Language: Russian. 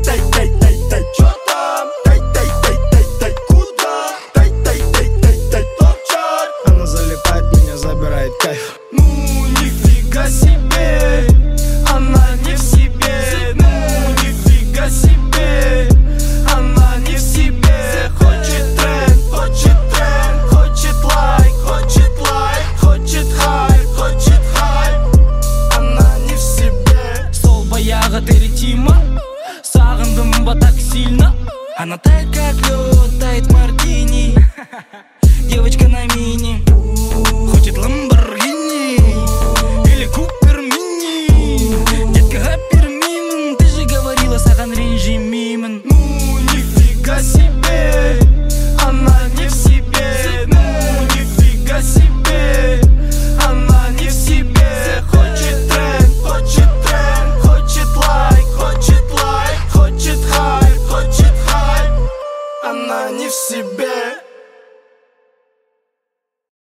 дай, чё там? Дай, куда? Дай, торчат. Она залипает, меня забирает кайф. Ну, нифига себе, она не в себе. Ну, нифига себе, она не в себе. Хочет тренд, хочет лайк, хочет хайп. Она не в себе. Сол баяғы теритима, сағындым ба так сильно. Она тает как лед, тает мартини. Девочка на мини.